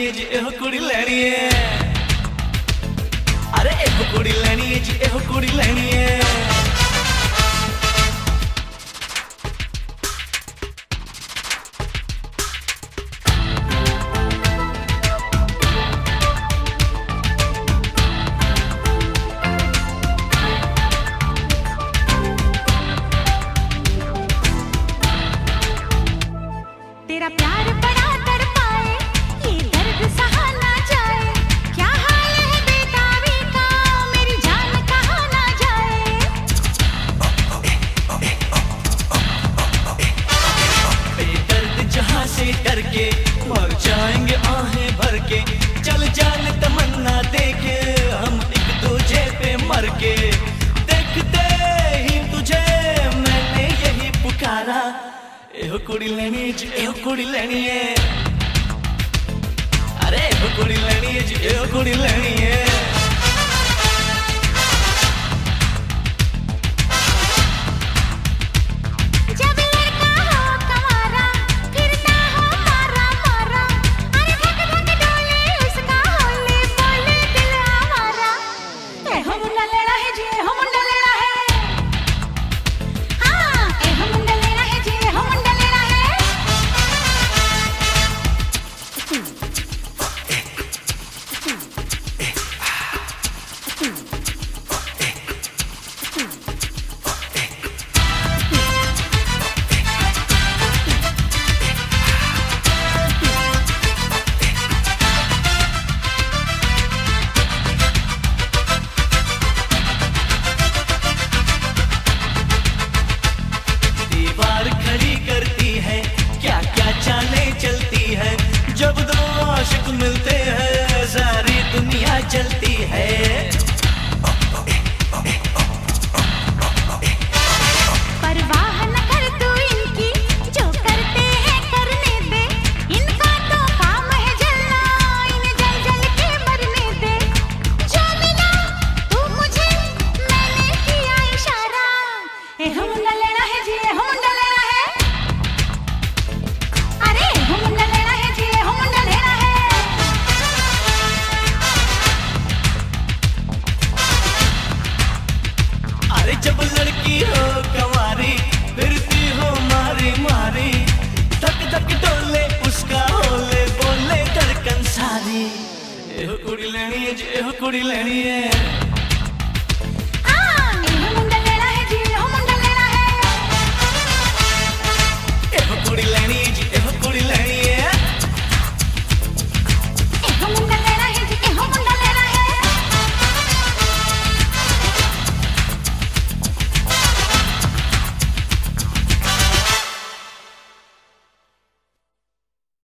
है जी एहो कुड़ी लैनी है। अरे एहो कुड़ी लैनी है जी एहो कुड़ी लैनी है। तेरा प्यार बड़ा तड़पाए, ये दर्द सहा ना जाए। क्या हाल है बेताबी का, मेरी जान कहाँ ना जाए। बेदर्द जहाँ से डर के मर जाएंगे आहें भर के। चल जाने तमन्ना देके हम एक दूजे पे मर के। देखते ही तुझे मैंने यही पुकारा, एहो कुड़ी लैनी जी एहो कुड़ी लैनी है। अरे एहो कुड़ी लैनी है जी एहो कुड़ी लैनी है। जब लड़का हो कंवारा, फिरता हो मारा मारा। अरे धक धक डोले उसका होले बोले दिल हमारा। एहो मुंडा लेना है जी एहो मुंडा लेना है। हाँ एहो मुंडा लेना है जी एहो मुंडा लेना है। दीवार खड़ी करती है, क्या क्या चालें चलती है। जब दो आशिक मिलते हैं सारी दुनिया चलती है। परवाह न कर तू इनकी, जो करते हैं करने दे। इनका तो काम है जलना, इन्हें जल जल के मरने दे। जो मिला तू मुझे, मैंने किया इशारा। एहो मुंडा लेना है जी एहो मुंडा लेना है। अरे एहो मुंडा लेना है जी एहो मुंडा लेना है। अरे जब लड़की हो कंवारी, फिरती हो मारी मारी। धक धक डोले उसका होले बोले धड़कन सारी। एहो कुड़ी लैनी है जी एहो कुड़ी लैनी है।